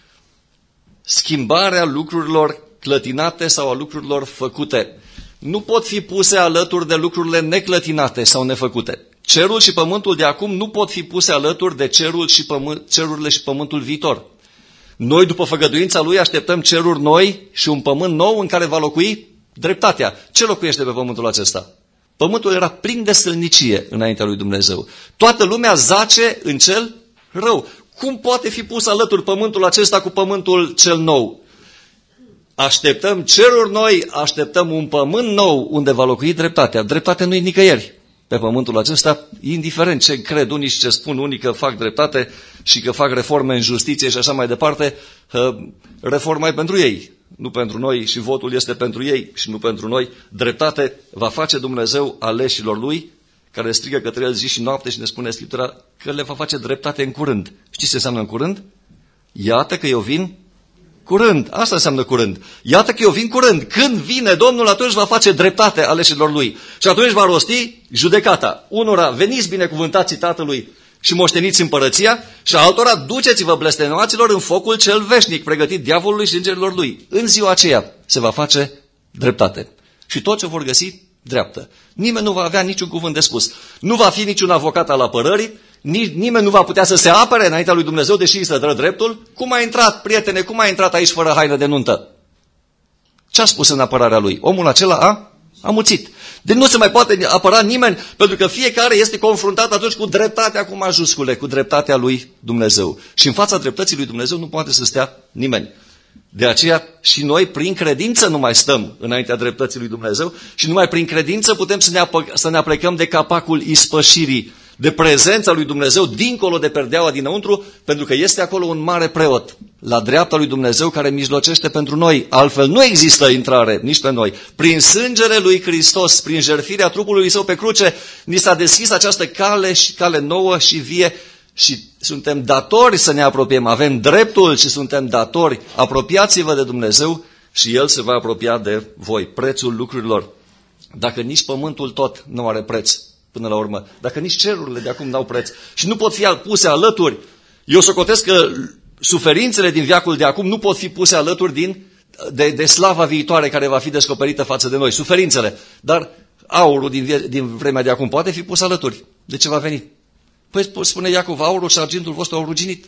Schimbarea lucrurilor clătinate sau a lucrurilor făcute nu pot fi puse alături de lucrurile neclătinate sau nefăcute. Cerul și pământul de acum nu pot fi puse alături de cerurile și pământul viitor. Noi, după făgăduința Lui, așteptăm ceruri noi și un pământ nou în care va locui dreptatea. Ce locuiește pe pământul acesta? Pământul era plin de sălnicie înaintea lui Dumnezeu. Toată lumea zace în cel rău. Cum poate fi pus alături pământul acesta cu pământul cel nou? Așteptăm ceruri noi, așteptăm un pământ nou unde va locui dreptatea. Dreptatea nu e nicăieri pe pământul acesta, indiferent ce cred unii și ce spun unii că fac dreptate și că fac reforme în justiție și așa mai departe, reforma e pentru ei, nu pentru noi și votul este pentru ei și nu pentru noi. Dreptate va face Dumnezeu aleșilor Lui care strigă către el zi și noapte și ne spune Scriptura că le va face dreptate în curând. Știți ce înseamnă în curând? Iată că eu vin curând. Asta înseamnă curând. Iată că eu vin curând. Când vine Domnul, atunci va face dreptate aleșilor lui. Și atunci va rosti judecata. Unora, veniți binecuvântații Tatălui și moșteniți împărăția, și altora, duceți-vă blestemaților în focul cel veșnic, pregătit diavolului și îngerilor lui. În ziua aceea se va face dreptate. Și toți o vor găsi dreaptă. Nimeni nu va avea niciun cuvânt de spus. Nu va fi niciun avocat al apărării, nimeni nu va putea să se apere înaintea lui Dumnezeu, deși îi se dă dreptul. Cum a intrat, prietene, cum a intrat aici fără haină de nuntă? Ce a spus în apărarea lui? Omul acela a muțit. Deci nu se mai poate apăra nimeni, pentru că fiecare este confruntat atunci cu dreptatea, cu majuscule, cu dreptatea lui Dumnezeu. Și în fața dreptății lui Dumnezeu nu poate să stea nimeni. De aceea și noi prin credință nu mai stăm înaintea dreptății lui Dumnezeu și numai prin credință putem să ne aplecăm de capacul ispășirii, de prezența lui Dumnezeu dincolo de perdeaua dinăuntru, pentru că este acolo un mare preot la dreapta lui Dumnezeu care mijlocește pentru noi. Altfel nu există intrare nici pe noi. Prin sângele lui Hristos, prin jertfirea trupului său pe cruce, ni s-a deschis această cale nouă și vie și suntem datori să ne apropiem. Avem dreptul și suntem datori. Apropiați-vă de Dumnezeu și El se va apropia de voi. Prețul lucrurilor. Dacă nici pământul tot nu are preț, până la urmă, dacă nici cerurile de acum n-au preț și nu pot fi puse alături, eu socotesc că suferințele din veacul de acum nu pot fi puse alături de slava viitoare care va fi descoperită față de noi. Suferințele. Dar aurul din vremea de acum poate fi pus alături de ce va veni. Păi spune Iacov, aurul și argintul vostru au ruginit.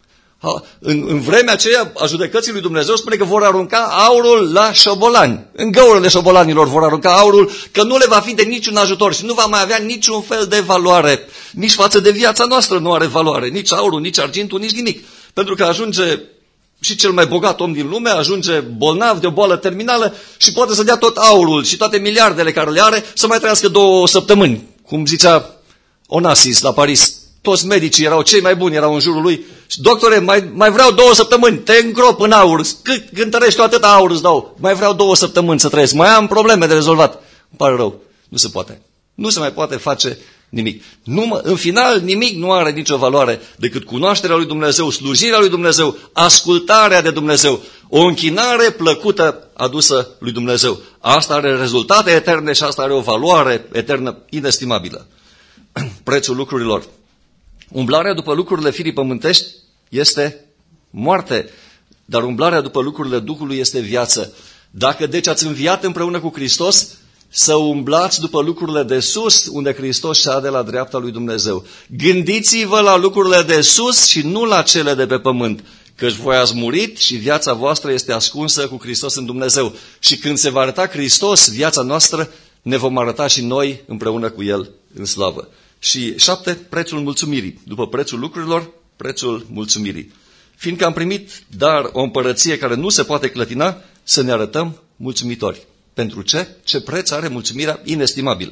În vremea aceea a judecății lui Dumnezeu spune că vor arunca aurul la șobolani. În găurile șobolanilor vor arunca aurul, că nu le va fi de niciun ajutor și nu va mai avea niciun fel de valoare. Nici față de viața noastră nu are valoare. Nici aurul, nici argintul, nici nimic. Pentru că ajunge și cel mai bogat om din lume, ajunge bolnav de o boală terminală și poate să dea tot aurul și toate miliardele care le are să mai trăiască 2 săptămâni. Cum zicea Onassis la Paris. Toți medicii erau cei mai buni, erau în jurul lui. Doctore, mai vreau 2 săptămâni, te îngrop în aur. Cât cântărești tu atâta aur îți dau. Mai vreau 2 săptămâni să trăiesc. Mai am probleme de rezolvat. Îmi pare rău. Nu se poate. Nu se mai poate face nimic. În final, nimic nu are nicio valoare decât cunoașterea lui Dumnezeu, slujirea lui Dumnezeu, ascultarea de Dumnezeu, o închinare plăcută adusă lui Dumnezeu. Asta are rezultate eterne și asta are o valoare eternă inestimabilă. Prețul lucrurilor. Umblarea după lucrurile firii pământești este moarte, dar umblarea după lucrurile Duhului este viață. Dacă deci ați înviat împreună cu Hristos, să umblați după lucrurile de sus, unde Hristos șade la dreapta lui Dumnezeu. Gândiți-vă la lucrurile de sus și nu la cele de pe pământ, căci voi ați murit și viața voastră este ascunsă cu Hristos în Dumnezeu. Și când se va arăta Hristos, viața noastră, ne vom arăta și noi împreună cu El în slavă. Și 7, prețul mulțumirii. După prețul lucrurilor, prețul mulțumirii. Fiindcă am primit dar o împărăție care nu se poate clătina, să ne arătăm mulțumitori. Pentru ce? Ce preț are mulțumirea? Inestimabil.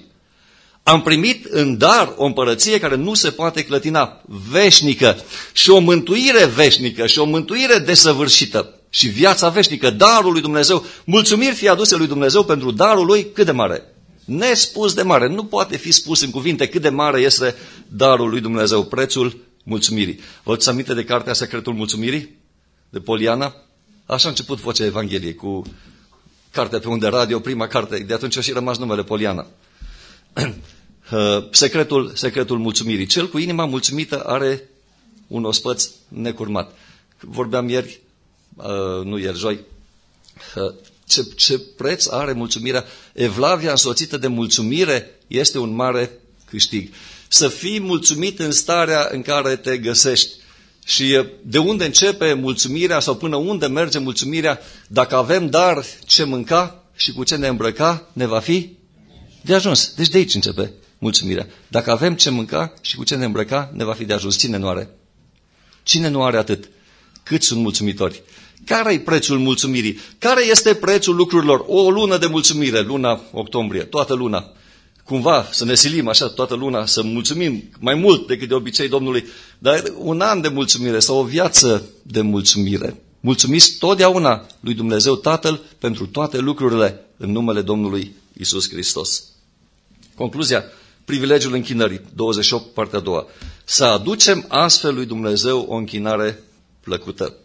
Am primit în dar o împărăție care nu se poate clătina, veșnică, și o mântuire veșnică, și o mântuire desăvârșită, și viața veșnică, darul lui Dumnezeu. Mulțumiri fie aduse lui Dumnezeu pentru darul lui cât de mare. Nespus de mare. Nu poate fi spus în cuvinte cât de mare este darul lui Dumnezeu, prețul mulțumirii. Vă aduceți aminte de cartea Secretul Mulțumirii? De Poliana? Așa a început Vocea Evangheliei, cu cartea pe unde radio, prima carte. De atunci a și rămas numele Poliana. Secretul mulțumirii. Cel cu inima mulțumită are un ospăț necurmat. Vorbeam ieri, joi, ce preț are mulțumirea. Evlavia însoțită de mulțumire este un mare câștig. Să fii mulțumit în starea în care te găsești. Și de unde începe mulțumirea sau până unde merge mulțumirea? Dacă avem dar ce mânca și cu ce ne îmbrăca, ne va fi de ajuns. Deci de aici începe mulțumirea. Dacă avem ce mânca și cu ce ne îmbrăca, ne va fi de ajuns. Cine nu are? Cine nu are atât? Cât sunt mulțumitori? Care-i prețul mulțumirii? Care este prețul lucrurilor? O lună de mulțumire, luna octombrie, toată luna. Cumva să ne silim așa toată luna, să mulțumim mai mult decât de obicei Domnului, dar un an de mulțumire sau o viață de mulțumire. Mulțumiți totdeauna lui Dumnezeu Tatăl pentru toate lucrurile în numele Domnului Iisus Hristos. Concluzia, privilegiul închinării, 28, partea a doua. Să aducem astfel lui Dumnezeu o închinare plăcută.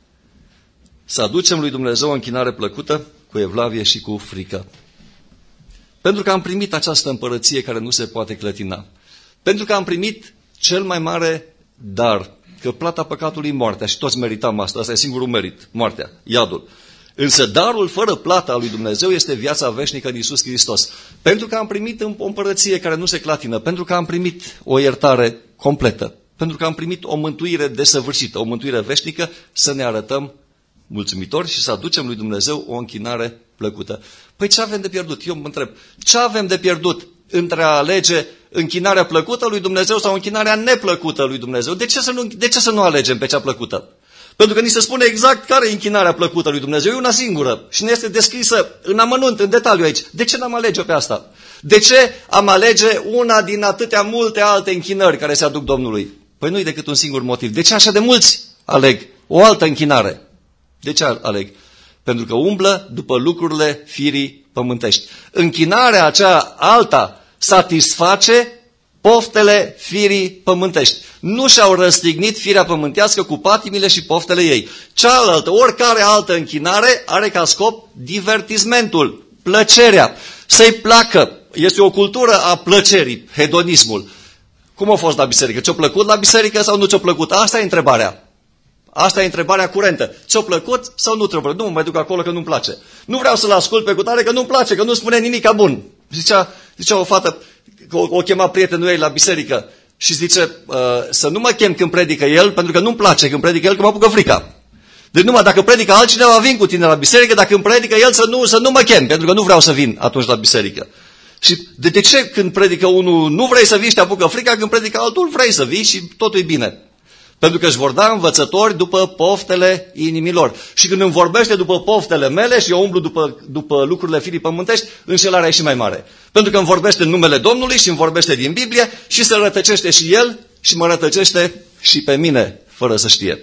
Să aducem lui Dumnezeu o închinare plăcută, cu evlavie și cu frică. Pentru că am primit această împărăție care nu se poate clătina. Pentru că am primit cel mai mare dar, că plata păcatului e moartea și toți meritam asta. Asta e singurul merit, moartea, iadul. Însă darul fără plata a lui Dumnezeu este viața veșnică în Iisus Hristos. Pentru că am primit o împărăție care nu se clatină, pentru că am primit o iertare completă, pentru că am primit o mântuire desăvârșită, o mântuire veșnică, să ne arătăm mulțumitori și să aducem lui Dumnezeu o închinare plăcută. Păi ce avem de pierdut? Eu mă întreb, ce avem de pierdut între a alege închinarea plăcută lui Dumnezeu sau închinarea neplăcută lui Dumnezeu? De ce să nu alegem pe cea plăcută? Pentru că ni se spune exact care e închinarea plăcută lui Dumnezeu. E una singură și ne este descrisă în amănunt, în detaliu aici. De ce n-am alege pe asta? De ce am alege una din atâtea multe alte închinări care se aduc Domnului? Păi nu-i decât un singur motiv. De ce așa de mulți aleg o altă închinare? De ce aleg? Pentru că umblă după lucrurile firii pământești. Închinarea acea alta satisface poftele firii pământești. Nu și-au răstignit firea pământească cu patimile și poftele ei. Cealaltă, oricare altă închinare, are ca scop divertismentul, plăcerea, să-i placă. Este o cultură a plăcerii, hedonismul. Cum a fost la biserică? Ți-a plăcut la biserică sau nu ți-a plăcut? Asta e întrebarea. Asta e întrebarea curentă. Ți-a plăcut sau nu ți-a plăcut? Nu mă mai duc acolo că nu-mi place. Nu vreau să-l ascult pe cutare că nu-mi place, că nu spune nimic bun. Zicea o fată, o chema prietenul ei la biserică și zice, să nu mă chem când predică el, pentru că nu-mi place când predică el, că mă apucă frica. Deci numai dacă predică altcineva, vin cu tine la biserică, dacă îmi predică el, să nu mă chem, pentru că nu vreau să vin atunci la biserică. Și de ce când predică unul nu vrei să vii și te apucă frica, când predică altul vrei să vii și totul e bine? Pentru că își vor da învățători după poftele inimilor. Și când îmi vorbește după poftele mele și eu umblu după lucrurile firii pământești, înșelarea e și mai mare. Pentru că îmi vorbește în numele Domnului și îmi vorbește din Biblie și se rătăcește și el și mă rătăcește și pe mine, fără să știe.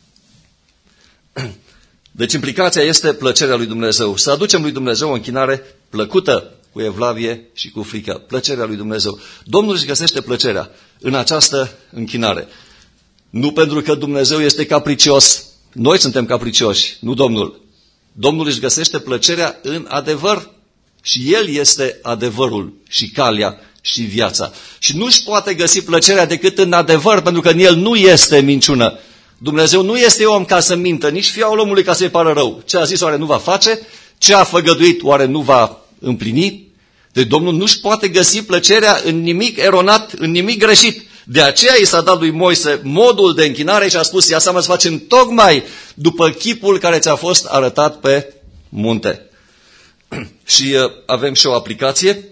Deci implicația este plăcerea lui Dumnezeu. Să aducem lui Dumnezeu o închinare plăcută, cu evlavie și cu frică. Plăcerea lui Dumnezeu. Domnul își găsește plăcerea în această închinare. Nu pentru că Dumnezeu este capricios. Noi suntem capricioși, nu Domnul. Domnul își găsește plăcerea în adevăr și El este adevărul și calea și viața. Și nu își poate găsi plăcerea decât în adevăr, pentru că în El nu este minciună. Dumnezeu nu este om ca să mintă, nici fiul omului ca să-i pară rău. Ce a zis oare nu va face? Ce a făgăduit oare nu va împlini? Deci Domnul nu-și poate găsi plăcerea în nimic eronat, în nimic greșit. De aceea i s-a dat lui Moise modul de închinare și a spus, ia seama să facem tocmai după chipul care ți-a fost arătat pe munte. Și avem și o aplicație.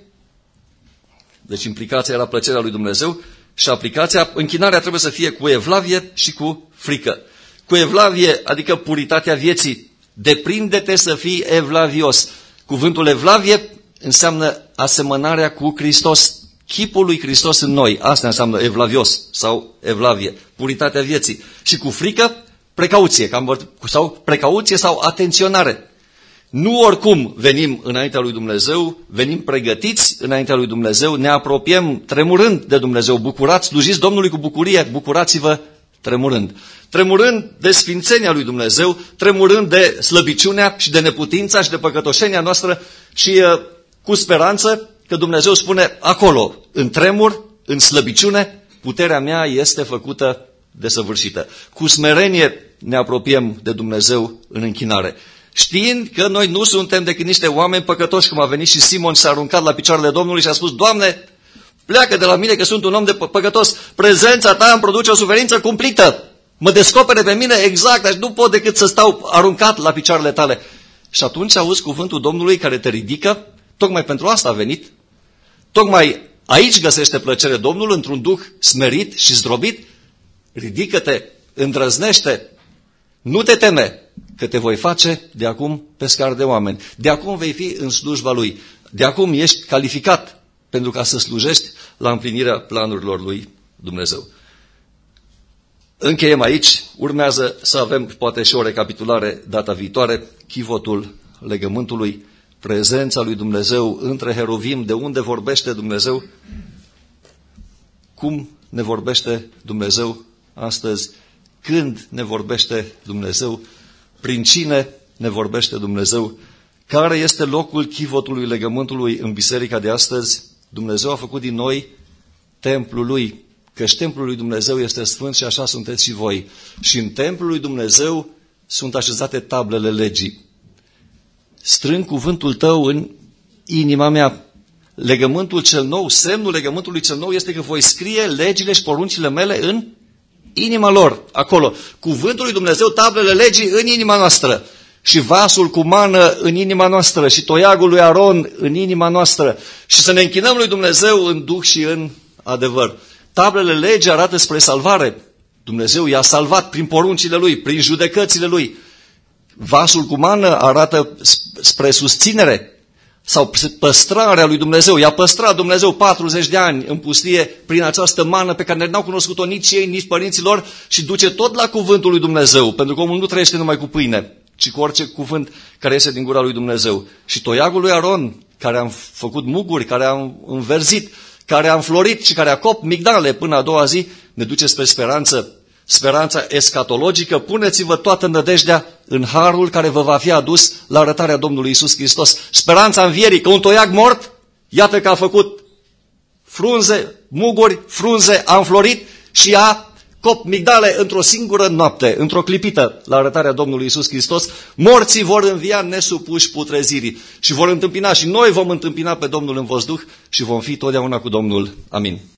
Deci implicația era plăcerea lui Dumnezeu și aplicația, închinarea trebuie să fie cu evlavie și cu frică. Cu evlavie, adică puritatea vieții. Deprinde-te să fii evlavios. Cuvântul evlavie înseamnă asemănarea cu Hristos. Chipul lui Hristos în noi, asta înseamnă evlavios sau evlavie, puritatea vieții. Și cu frică, precauție, sau precauție sau atenționare. Nu oricum venim înaintea lui Dumnezeu, venim pregătiți înaintea lui Dumnezeu, ne apropiem tremurând de Dumnezeu, bucurați, slujiți Domnului cu bucurie, bucurați-vă tremurând. Tremurând de sfințenia lui Dumnezeu, tremurând de slăbiciunea și de neputința și de păcătoșenia noastră și cu speranță că Dumnezeu spune acolo, în tremur, în slăbiciune, puterea mea este făcută desăvârșită. Cu smerenie ne apropiem de Dumnezeu în închinare. Știind că noi nu suntem decât niște oameni păcătoși, cum a venit și Simon și s-a aruncat la picioarele Domnului și a spus, Doamne, pleacă de la mine că sunt un om de păcătos, prezența Ta îmi produce o suferință cumplită, mă descopere pe mine exact, deci nu pot decât să stau aruncat la picioarele Tale. Și atunci auzi cuvântul Domnului care te ridică, tocmai pentru asta a venit, tocmai aici găsește plăcere Domnul, într-un duh smerit și zdrobit, ridică-te, îndrăznește, nu te teme, că te voi face de acum pescar de oameni. De acum vei fi în slujba Lui. De acum ești calificat pentru ca să slujești la împlinirea planurilor lui Dumnezeu. Încheiem aici, urmează să avem poate și o recapitulare data viitoare, chivotul legământului, prezența lui Dumnezeu între heruvim, de unde vorbește Dumnezeu, cum ne vorbește Dumnezeu astăzi, când ne vorbește Dumnezeu, prin cine ne vorbește Dumnezeu, care este locul chivotului legământului în biserica de astăzi. Dumnezeu a făcut din noi templul lui, căci templul lui Dumnezeu este sfânt și așa sunteți și voi. Și în templul lui Dumnezeu sunt așezate tablele legii. Strâng cuvântul tău în inima mea. Legământul cel nou, semnul legământului cel nou este că voi scrie legile și poruncile mele în inima lor, acolo. Cuvântul lui Dumnezeu, tablele legii în inima noastră. Și vasul cu mană în inima noastră și toiagul lui Aron în inima noastră. Și să ne închinăm lui Dumnezeu în duh și în adevăr. Tablele legii arată spre salvare. Dumnezeu i-a salvat prin poruncile lui, prin judecățile lui. Vasul cu mană arată spre susținere sau păstrarea lui Dumnezeu. I-a păstrat Dumnezeu 40 de ani în pustie prin această mană pe care n-au cunoscut-o nici ei, nici părinților și duce tot la cuvântul lui Dumnezeu. Pentru că omul nu trăiește numai cu pâine, ci cu orice cuvânt care iese din gura lui Dumnezeu. Și toiagul lui Aron, care a făcut muguri, care a înverzit, care a înflorit și care a copt migdale până a doua zi, ne duce spre speranță. Speranța escatologică, puneți-vă toată nădejdea în harul care vă va fi adus la arătarea Domnului Iisus Hristos. Speranța învierii, că un toiag mort, iată că a făcut frunze, muguri, frunze, a înflorit și a copt migdale într-o singură noapte, într-o clipită, la arătarea Domnului Iisus Hristos. Morții vor învia nesupuși putrezirii și vor întâmpina și noi vom întâmpina pe Domnul în văzduh și vom fi totdeauna cu Domnul. Amin.